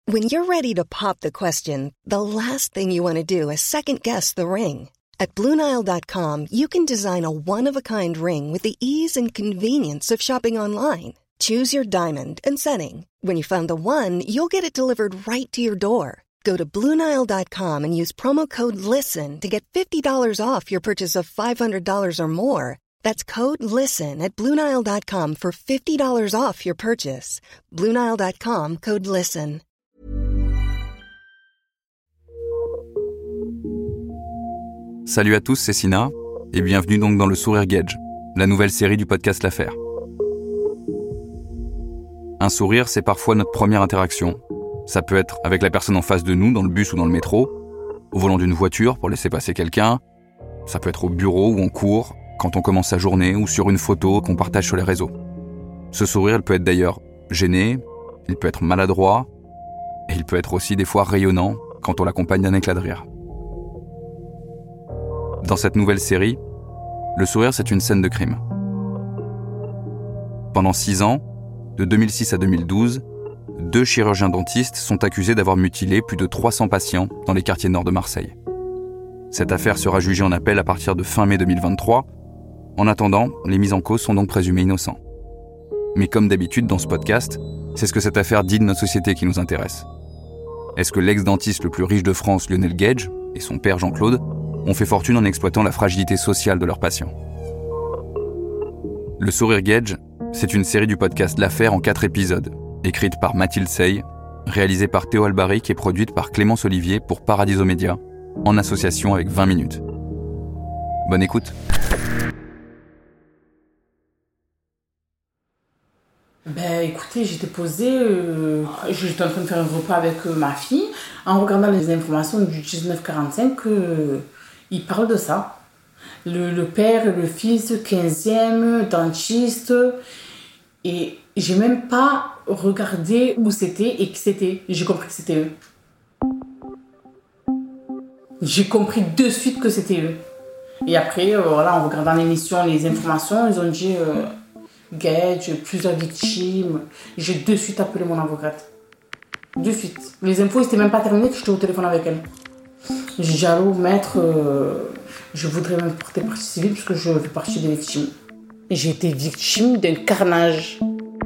When you're ready to pop the question, the last thing you want to do is second-guess the ring. At BlueNile.com, you can design a one-of-a-kind ring with the ease and convenience of shopping online. Choose your diamond and setting. When you find the one, you'll get it delivered right to your door. Go to BlueNile.com and use promo code LISTEN to get $50 off your purchase of $500 or more. That's code LISTEN at BlueNile.com for $50 off your purchase. BlueNile.com, code LISTEN. Salut à tous, c'est Sina, et bienvenue donc dans le Sourire Gauge, la nouvelle série du podcast L'Affaire. Un sourire, c'est parfois notre première interaction. Ça peut être avec la personne en face de nous, dans le bus ou dans le métro, au volant d'une voiture pour laisser passer quelqu'un. Ça peut être au bureau ou en cours, quand on commence sa journée ou sur une photo qu'on partage sur les réseaux. Ce sourire, il peut être d'ailleurs gêné, il peut être maladroit, et il peut être aussi des fois rayonnant quand on l'accompagne d'un éclat de rire. Dans cette nouvelle série, le sourire, c'est une scène de crime. Pendant 6 ans, de 2006 à 2012, 2 chirurgiens dentistes sont accusés d'avoir mutilé plus de 300 patients dans les quartiers nord de Marseille. Cette affaire sera jugée en appel à partir de fin mai 2023. En attendant, les mis en cause sont donc présumés innocents. Mais comme d'habitude dans ce podcast, c'est ce que cette affaire dit de notre société qui nous intéresse. Est-ce que l'ex-dentiste le plus riche de France, Lionel Gage, et son père Jean-Claude, ont fait fortune en exploitant la fragilité sociale de leurs patients? Le Sourire Gauge, c'est une série du podcast L'Affaire en 4 épisodes, écrite par Mathilde Sey, réalisée par Théo Albaric et produite par Clémence Olivier pour Paradiso Média, en association avec 20 minutes. Bonne écoute. Écoutez, j'étais posée, j'étais en train de faire un repas avec ma fille, en regardant les informations du 1945, il parle de ça. Le père et le fils, 15e, dentiste, et j'ai même pas regardé où c'était et qui c'était. J'ai compris que c'était eux. J'ai compris de suite que c'était eux. Et après, en regardant l'émission, les informations, ils ont dit Gage, plusieurs victimes. J'ai de suite appelé mon avocate. De suite. Les infos, c'était même pas terminé que j'étais au téléphone avec elle. J'ai dit allô, maître, je voudrais même porter partie civile parce que je fais partie des victimes. Et j'ai été victime d'un carnage.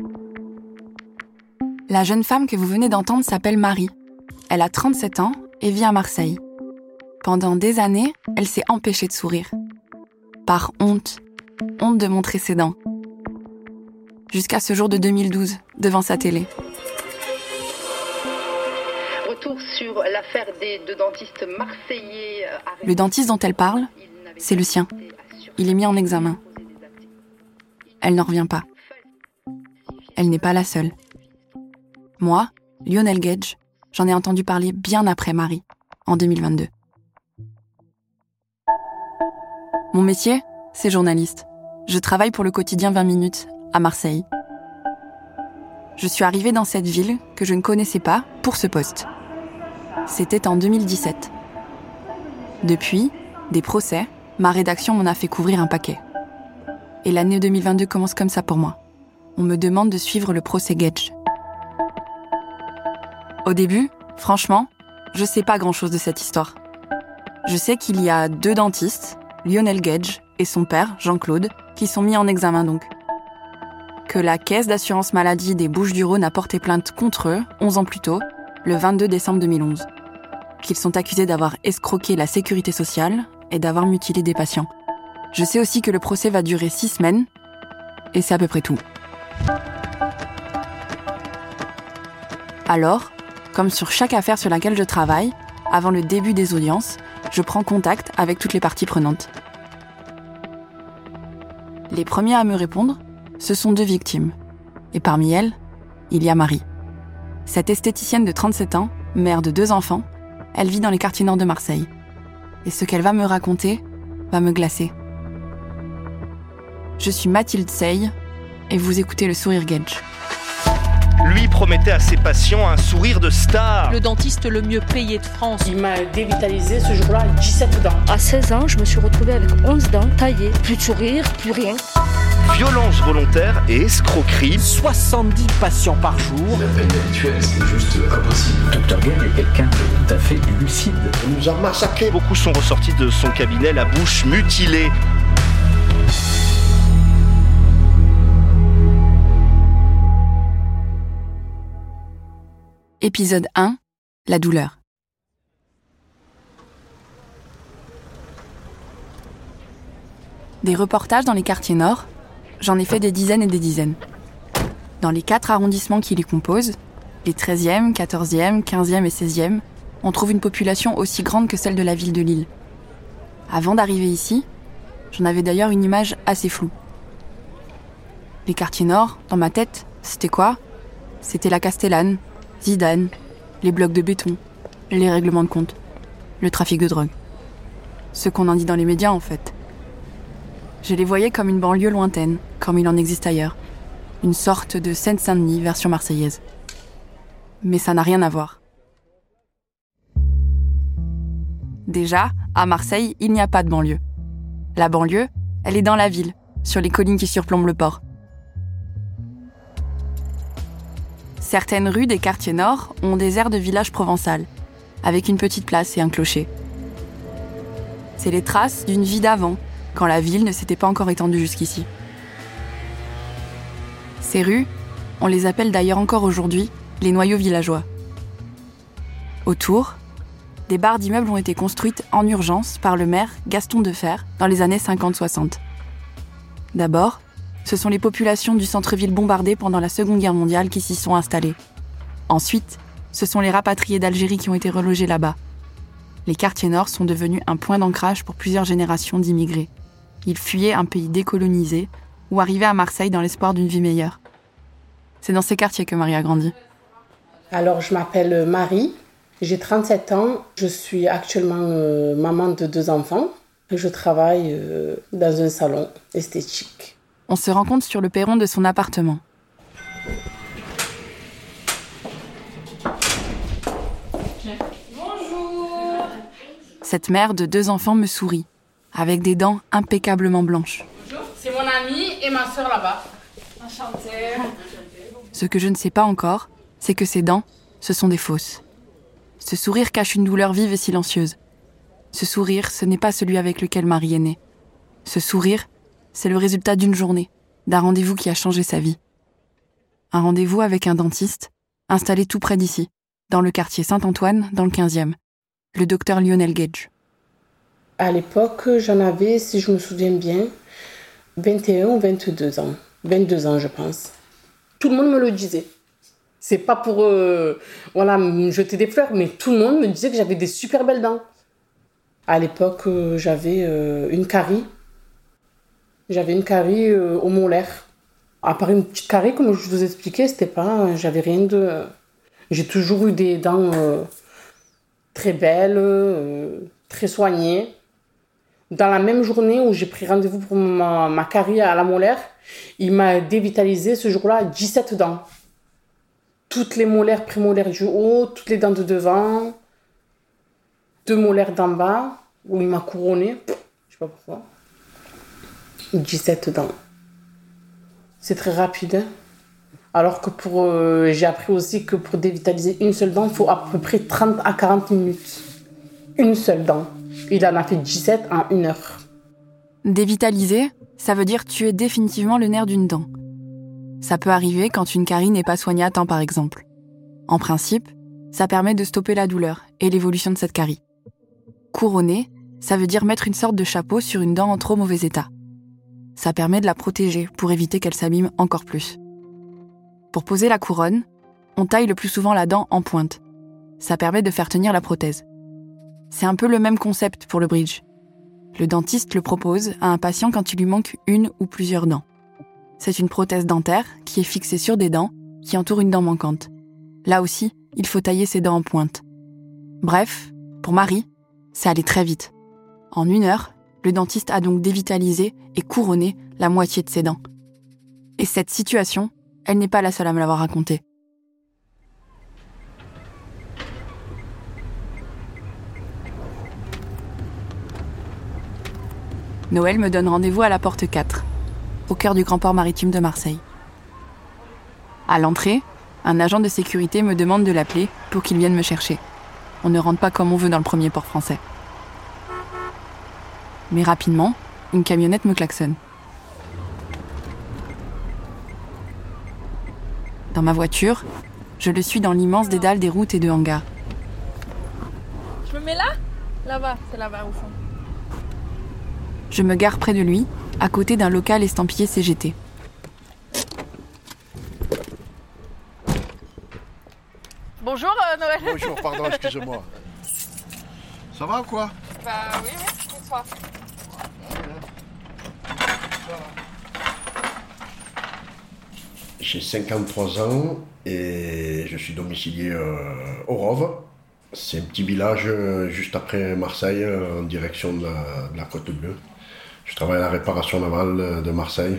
La jeune femme que vous venez d'entendre s'appelle Marie. Elle a 37 ans et vit à Marseille. Pendant des années, elle s'est empêchée de sourire. Par honte de montrer ses dents. Jusqu'à ce jour de 2012, devant sa télé. Retour sur l'affaire des 2 dentistes marseillais. Le dentiste dont elle parle, c'est le sien. Il est mis en examen. Elle n'en revient pas. Elle n'est pas la seule. Moi, Lionel Gage, j'en ai entendu parler bien après Marie, en 2022. Mon métier, c'est journaliste. Je travaille pour le quotidien 20 minutes, à Marseille. Je suis arrivée dans cette ville que je ne connaissais pas pour ce poste. C'était en 2017. Depuis, des procès, ma rédaction m'en a fait couvrir un paquet. Et l'année 2022 commence comme ça pour moi. On me demande de suivre le procès Gage. Au début, franchement, je sais pas grand-chose de cette histoire. Je sais qu'il y a 2 dentistes, Lionel Gage et son père, Jean-Claude, qui sont mis en examen donc. Que la caisse d'assurance maladie des Bouches-du-Rhône a porté plainte contre eux 11 ans plus tôt, le 22 décembre 2011. Qu'ils sont accusés d'avoir escroqué la sécurité sociale et d'avoir mutilé des patients. Je sais aussi que le procès va durer 6 semaines, et c'est à peu près tout. Alors, comme sur chaque affaire sur laquelle je travaille, avant le début des audiences, je prends contact avec toutes les parties prenantes. Les premiers à me répondre, ce sont 2 victimes. Et parmi elles, il y a Marie. Cette esthéticienne de 37 ans, mère de 2 enfants, elle vit dans les quartiers nord de Marseille. Et ce qu'elle va me raconter va me glacer. Je suis Mathilde Sey et vous écoutez le Sourire Gauge. Lui promettait à ses patients un sourire de star. Le dentiste le mieux payé de France. Il m'a dévitalisé ce jour-là, 17 dents. À 16 ans, je me suis retrouvée avec 11 dents taillées. Plus de sourire, plus rien. Violence volontaire et escroquerie. 70 patients par jour. La peine habituelle, c'est juste impossible. homicide. Elle nous a massacrés. Beaucoup sont ressortis de son cabinet, la bouche mutilée. Épisode 1, la douleur. Des reportages dans les quartiers nord, j'en ai fait des dizaines et des dizaines. Dans les 4 arrondissements qui les composent, les 13e, 14e, 15e et 16e, on trouve une population aussi grande que celle de la ville de Lille. Avant d'arriver ici, j'en avais d'ailleurs une image assez floue. Les quartiers nord, dans ma tête, c'était quoi ? C'était la Castellane, Zidane, les blocs de béton, les règlements de compte, le trafic de drogue. Ce qu'on en dit dans les médias, en fait. Je les voyais comme une banlieue lointaine, comme il en existe ailleurs. Une sorte de Seine-Saint-Denis version marseillaise. Mais ça n'a rien à voir. Déjà, à Marseille, il n'y a pas de banlieue. La banlieue, elle est dans la ville, sur les collines qui surplombent le port. Certaines rues des quartiers nord ont des airs de village provençal, avec une petite place et un clocher. C'est les traces d'une vie d'avant, quand la ville ne s'était pas encore étendue jusqu'ici. Ces rues, on les appelle d'ailleurs encore aujourd'hui les noyaux villageois. Autour, des barres d'immeubles ont été construites en urgence par le maire Gaston Deffer dans les années 50-60. D'abord, ce sont les populations du centre-ville bombardées pendant la Seconde Guerre mondiale qui s'y sont installées. Ensuite, ce sont les rapatriés d'Algérie qui ont été relogés là-bas. Les quartiers nord sont devenus un point d'ancrage pour plusieurs générations d'immigrés. Ils fuyaient un pays décolonisé ou arrivaient à Marseille dans l'espoir d'une vie meilleure. C'est dans ces quartiers que Marie a grandi. Alors, je m'appelle Marie, j'ai 37 ans, je suis actuellement maman de 2 enfants et je travaille dans un salon esthétique. On se rencontre sur le perron de son appartement. Bonjour. Cette mère de 2 enfants me sourit, avec des dents impeccablement blanches. Bonjour, c'est mon amie et ma sœur là-bas. Enchantée. Ce que je ne sais pas encore, c'est que ces dents, ce sont des fausses. Ce sourire cache une douleur vive et silencieuse. Ce sourire, ce n'est pas celui avec lequel Marie est née. Ce sourire, c'est le résultat d'une journée, d'un rendez-vous qui a changé sa vie. Un rendez-vous avec un dentiste, installé tout près d'ici, dans le quartier Saint-Antoine, dans le 15e, le docteur Lionel Gage. À l'époque, j'en avais, si je me souviens bien, 21 ou 22 ans. 22 ans, je pense. Tout le monde me le disait. C'est pas pour me jeter des fleurs, mais tout le monde me disait que j'avais des super belles dents. À l'époque, j'avais une carie. J'avais une carie au molaire. À part une petite carie, comme je vous expliquais, j'avais rien de... J'ai toujours eu des dents très belles, très soignées. Dans la même journée où j'ai pris rendez-vous pour ma carie à la molaire, il m'a dévitalisé ce jour-là 17 dents. Toutes les molaires prémolaires du haut, toutes les dents de devant, 2 molaires d'en bas, où il m'a couronné. Je sais pas pourquoi. 17 dents. C'est très rapide. Hein. Alors que j'ai appris aussi que pour dévitaliser une seule dent, il faut à peu près 30 à 40 minutes. Une seule dent. Il en a fait 17 en 1 heure. Dévitaliser, ça veut dire tuer définitivement le nerf d'une dent. Ça peut arriver quand une carie n'est pas soignée à temps, par exemple. En principe, ça permet de stopper la douleur et l'évolution de cette carie. Couronner, ça veut dire mettre une sorte de chapeau sur une dent en trop mauvais état. Ça permet de la protéger pour éviter qu'elle s'abîme encore plus. Pour poser la couronne, on taille le plus souvent la dent en pointe. Ça permet de faire tenir la prothèse. C'est un peu le même concept pour le bridge. Le dentiste le propose à un patient quand il lui manque une ou plusieurs dents. C'est une prothèse dentaire qui est fixée sur des dents qui entourent une dent manquante. Là aussi, il faut tailler ses dents en pointe. Bref, pour Marie, ça allait très vite. En 1 heure, le dentiste a donc dévitalisé et couronné la moitié de ses dents. Et cette situation, elle n'est pas la seule à me l'avoir racontée. Noël me donne rendez-vous à la porte 4, au cœur du grand port maritime de Marseille. À l'entrée, un agent de sécurité me demande de l'appeler pour qu'il vienne me chercher. On ne rentre pas comme on veut dans le premier port français. Mais rapidement, une camionnette me klaxonne. Dans ma voiture, je le suis dans l'immense dédale des routes et de hangars. Je me mets là ? Là-bas, c'est là-bas au fond. Je me gare près de lui, à côté d'un local estampillé CGT. Bonjour Noël. Bonjour, pardon, excusez-moi. Ça va ou quoi ? Bah oui, bonsoir. J'ai 53 ans et je suis domicilié au Rove. C'est un petit village juste après Marseille, en direction de la Côte Bleue. Je travaille à la réparation navale de Marseille,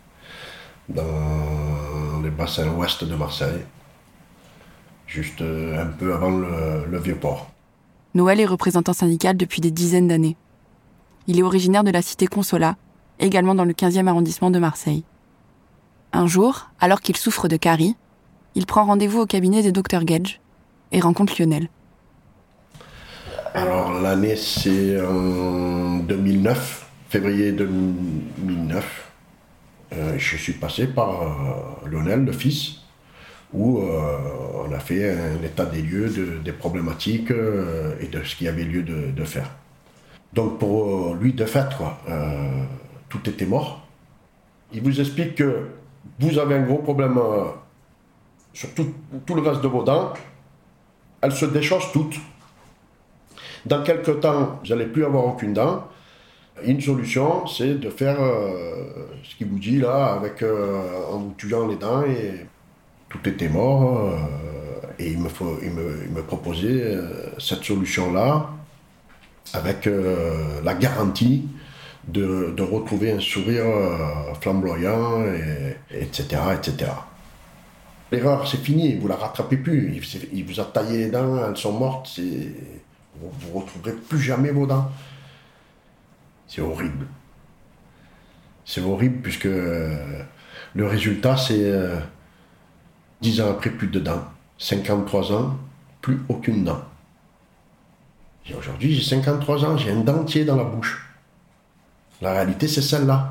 dans les bassins ouest de Marseille, juste un peu avant le Vieux-Port. Noël est représentant syndical depuis des dizaines d'années. Il est originaire de la cité Consolat, également dans le 15e arrondissement de Marseille. Un jour, alors qu'il souffre de carie, il prend rendez-vous au cabinet des Dr Gedge et rencontre Lionel. Alors l'année c'est en 2009, février 2009. Je suis passé par Lionel, le fils, où on a fait un état des lieux des problématiques et de ce qu'il y avait lieu de faire. Donc pour lui, de fait, tout était mort. Il vous explique que vous avez un gros problème sur tout le reste de vos dents. Elles se déchaussent toutes. Dans quelques temps, vous n'allez plus avoir aucune dent. Une solution, c'est de faire ce qu'il vous dit là, en vous tuant les dents. Et tout était mort. Et il me proposait cette solution-là, avec la garantie de retrouver un sourire flamboyant, etc., etc. L'erreur, c'est fini, vous la rattrapez plus. Il vous a taillé les dents, elles sont mortes. Vous ne retrouverez plus jamais vos dents. C'est horrible. C'est horrible puisque le résultat, c'est 10 ans après, plus de dents. 53 ans, plus aucune dent. Et aujourd'hui, j'ai 53 ans, j'ai un dentier dans la bouche. La réalité, c'est celle-là.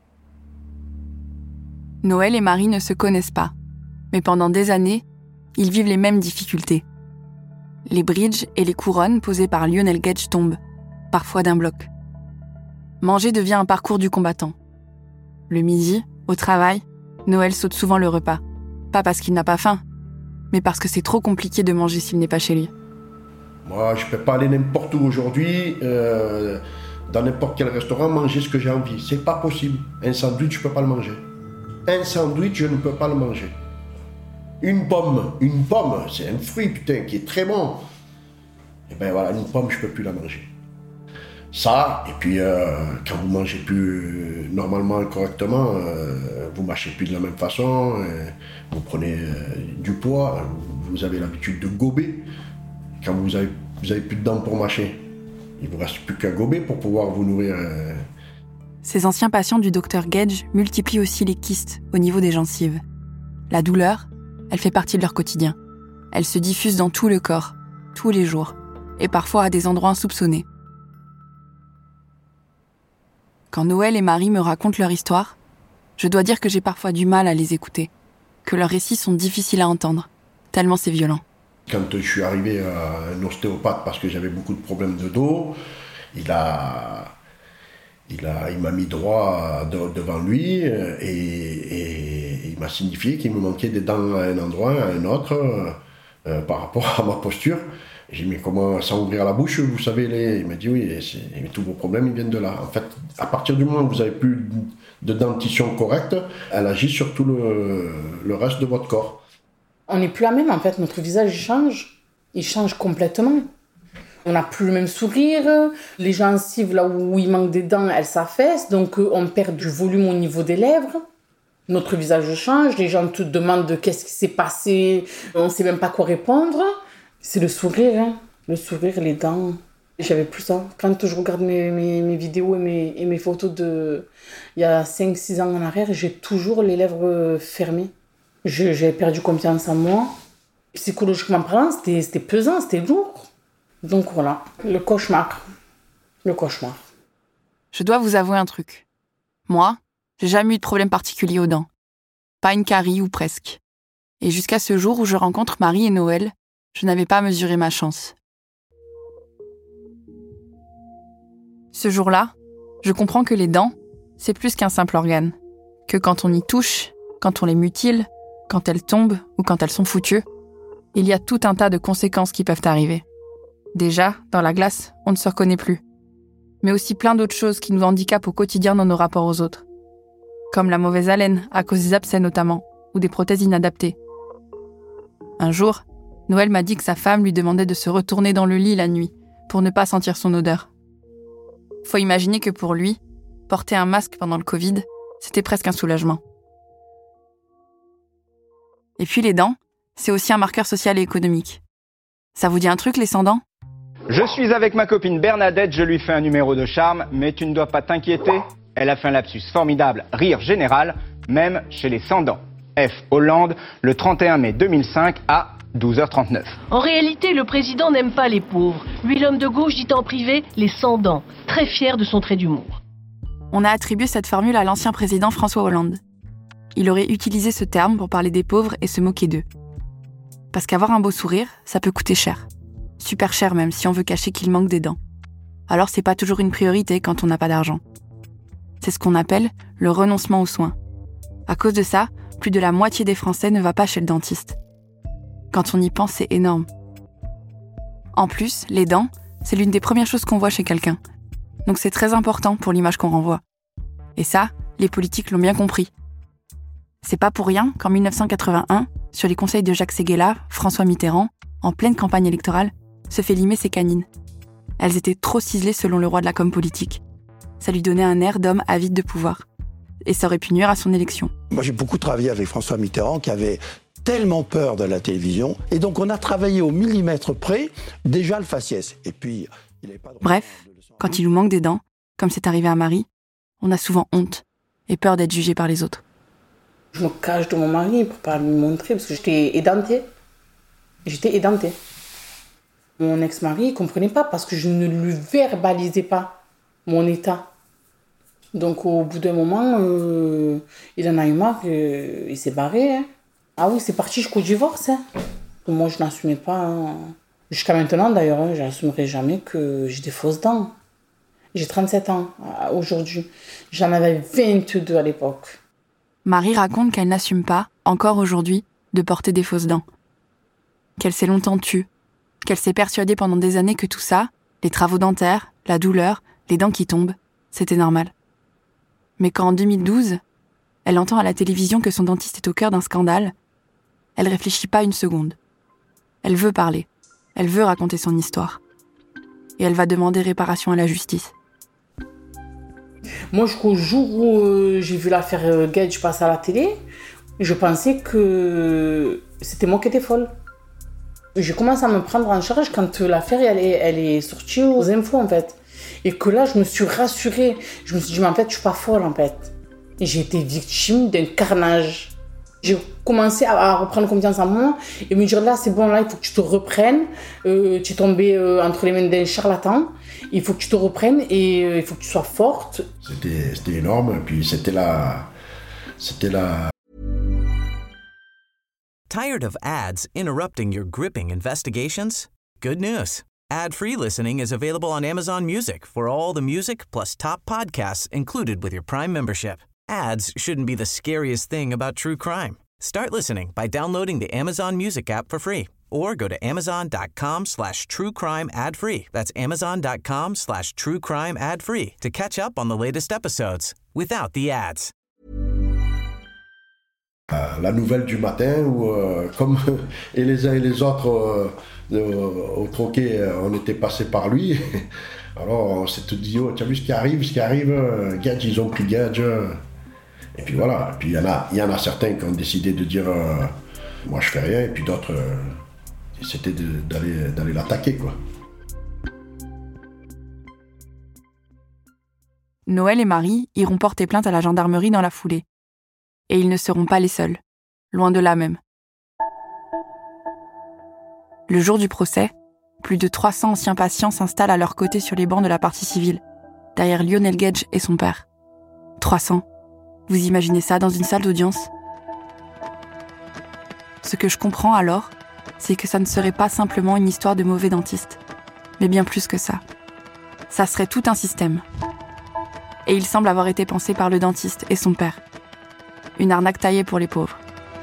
Noël et Marie ne se connaissent pas, mais pendant des années, ils vivent les mêmes difficultés. Les bridges et les couronnes posées par Lionel Gedge tombent, parfois d'un bloc. Manger devient un parcours du combattant. Le midi, au travail, Noël saute souvent le repas. Pas parce qu'il n'a pas faim, mais parce que c'est trop compliqué de manger s'il n'est pas chez lui. Moi, je ne peux pas aller n'importe où aujourd'hui, dans n'importe quel restaurant, manger ce que j'ai envie. C'est pas possible. Un sandwich, je ne peux pas le manger. Un sandwich, je ne peux pas le manger. Une pomme, c'est un fruit, putain, qui est très bon. Et ben voilà, une pomme, je ne peux plus la manger. Ça, et puis quand vous mangez plus normalement et correctement, vous mâchez plus de la même façon, vous prenez du poids, vous avez l'habitude de gober. Quand vous avez plus de dents pour mâcher, il ne vous reste plus qu'à gober pour pouvoir vous nourrir. Ces anciens patients du Dr Gedge multiplient aussi les kystes au niveau des gencives. La douleur, elle fait partie de leur quotidien. Elle se diffuse dans tout le corps, tous les jours, et parfois à des endroits insoupçonnés. Quand Noël et Marie me racontent leur histoire, je dois dire que j'ai parfois du mal à les écouter, que leurs récits sont difficiles à entendre, tellement c'est violent. Quand je suis arrivé à un ostéopathe parce que j'avais beaucoup de problèmes de dos, il m'a mis droit devant lui et il m'a signifié qu'il me manquait des dents à un endroit, à un autre, par rapport à ma posture. J'ai dit, mais comment, sans ouvrir la bouche, vous savez, il m'a dit, oui, tous vos problèmes, ils viennent de là. En fait, à partir du moment où vous n'avez plus de dentition correcte, elle agit sur tout le reste de votre corps. On n'est plus la même, en fait. Notre visage change. Il change complètement. On n'a plus le même sourire. Les gencives, là où il manque des dents, elles s'affaissent. Donc, on perd du volume au niveau des lèvres. Notre visage change. Les gens te demandent qu'est-ce qui s'est passé. On ne sait même pas quoi répondre. C'est le sourire, hein. Le sourire, les dents. J'avais plus ça. Quand je regarde mes vidéos et mes photos il y a 5-6 ans en arrière, j'ai toujours les lèvres fermées. J'avais perdu confiance en moi. Psychologiquement parlant, c'était pesant, c'était lourd. Donc voilà, le cauchemar. Le cauchemar. Je dois vous avouer un truc. Moi, j'ai jamais eu de problème particulier aux dents. Pas une carie ou presque. Et jusqu'à ce jour où je rencontre Marie et Noël, je n'avais pas mesuré ma chance. Ce jour-là, je comprends que les dents, c'est plus qu'un simple organe. Que quand on y touche, quand on les mutile, quand elles tombent ou quand elles sont foutues, il y a tout un tas de conséquences qui peuvent arriver. Déjà, dans la glace, on ne se reconnaît plus. Mais aussi plein d'autres choses qui nous handicapent au quotidien dans nos rapports aux autres. Comme la mauvaise haleine, à cause des abcès notamment, ou des prothèses inadaptées. Un jour, Noël m'a dit que sa femme lui demandait de se retourner dans le lit la nuit, pour ne pas sentir son odeur. Faut imaginer que pour lui, porter un masque pendant le Covid, c'était presque un soulagement. Et puis les dents, c'est aussi un marqueur social et économique. Ça vous dit un truc, les sans-dents ? Je suis avec ma copine Bernadette, je lui fais un numéro de charme, mais tu ne dois pas t'inquiéter. Elle a fait un lapsus formidable, rire général, même chez les sans-dents. F. Hollande, le 31 mai 2005 à 12h39. En réalité, le président n'aime pas les pauvres. Lui, l'homme de gauche, dit en privé les sans-dents, très fier de son trait d'humour. On a attribué cette formule à l'ancien président François Hollande. Il aurait utilisé ce terme pour parler des pauvres et se moquer d'eux. Parce qu'avoir un beau sourire, ça peut coûter cher. Super cher même si on veut cacher qu'il manque des dents. Alors c'est pas toujours une priorité quand on n'a pas d'argent. C'est ce qu'on appelle le renoncement aux soins. À cause de ça, plus de la moitié des Français ne va pas chez le dentiste. Quand on y pense, c'est énorme. En plus, les dents, c'est l'une des premières choses qu'on voit chez quelqu'un. Donc c'est très important pour l'image qu'on renvoie. Et ça, les politiques l'ont bien compris. C'est pas pour rien qu'en 1981, sur les conseils de Jacques Séguéla, François Mitterrand, en pleine campagne électorale, se fait limer ses canines. Elles étaient trop ciselées selon le roi de la com politique. Ça lui donnait un air d'homme avide de pouvoir. Et ça aurait pu nuire à son élection. Moi, j'ai beaucoup travaillé avec François Mitterrand qui avait tellement peur de la télévision. Et donc, on a travaillé au millimètre près, déjà le faciès. Et puis, il n'avait pas de... Bref, quand il nous manque des dents, comme c'est arrivé à Marie, on a souvent honte et peur d'être jugé par les autres. Je me cache de mon mari pour pas lui montrer parce que j'étais édentée. Mon ex-mari ne comprenait pas parce que je ne lui verbalisais pas mon état. Donc au bout d'un moment, il en a eu marre, il s'est barré. Hein. Ah oui, c'est parti jusqu'au divorce. Hein. Moi, je n'assumais pas. Hein. Jusqu'à maintenant, d'ailleurs, hein, je n'assumerai jamais que j'ai des fausses dents. J'ai 37 ans aujourd'hui. J'en avais 22 à l'époque. Marie raconte qu'elle n'assume pas, encore aujourd'hui, de porter des fausses dents. Qu'elle s'est longtemps tue. Qu'elle s'est persuadée pendant des années que tout ça, les travaux dentaires, la douleur, les dents qui tombent, c'était normal. Mais quand en 2012, elle entend à la télévision que son dentiste est au cœur d'un scandale, elle réfléchit pas une seconde. Elle veut parler. Elle veut raconter son histoire. Et elle va demander réparation à la justice. Moi, jusqu'au jour où j'ai vu l'affaire Gage passer à la télé, je pensais que c'était moi qui étais folle. J'ai commencé à me prendre en charge quand l'affaire elle est sortie aux infos, en fait. Et que là, je me suis rassurée. Je me suis dit, mais en fait, je suis pas folle, en fait. Et j'ai été victime d'un carnage. J'ai commencé à reprendre confiance en moi et me dire, là, c'est bon, là, il faut que tu te reprennes. Tu es tombée entre les mains d'un charlatan. Il faut que tu te reprennes et il faut que tu sois forte. C'était énorme. Et puis, c'était la... Tired of ads interrupting your gripping investigations? Good news. Ad-free listening is available on Amazon Music for all the music plus top podcasts included with your Prime membership. Ads shouldn't be the scariest thing about true crime. Start listening by downloading the Amazon Music app for free or go to amazon.com/truecrime ad-free. That's amazon.com/truecrime ad-free to catch up on the latest episodes without the ads. La nouvelle du matin où, comme et les uns et les autres au troquet, on était passé par lui. Alors on s'est tout dit, oh, tu as vu ce qui arrive, Gage, ils ont pris Gage. Et puis voilà, et puis il y en a certains qui ont décidé de dire, moi je fais rien, et puis d'autres, c'était d'aller l'attaquer, quoi. Noël et Marie iront porter plainte à la gendarmerie dans la foulée. Et ils ne seront pas les seuls, loin de là même. Le jour du procès, plus de 300 anciens patients s'installent à leur côté sur les bancs de la partie civile, derrière Lionel Gage et son père. 300. Vous imaginez ça dans une salle d'audience ? Ce que je comprends alors, c'est que ça ne serait pas simplement une histoire de mauvais dentistes, mais bien plus que ça. Ça serait tout un système. Et il semble avoir été pensé par le dentiste et son père. Une arnaque taillée pour les pauvres.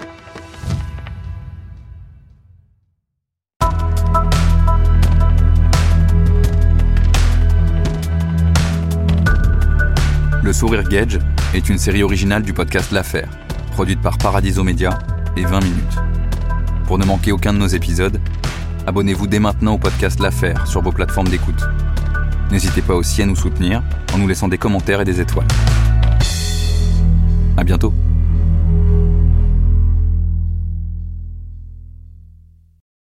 Le Sourire Gage est une série originale du podcast L'Affaire, produite par Paradiso Media et 20 minutes. Pour ne manquer aucun de nos épisodes, abonnez-vous dès maintenant au podcast L'Affaire sur vos plateformes d'écoute. N'hésitez pas aussi à nous soutenir en nous laissant des commentaires et des étoiles. À bientôt.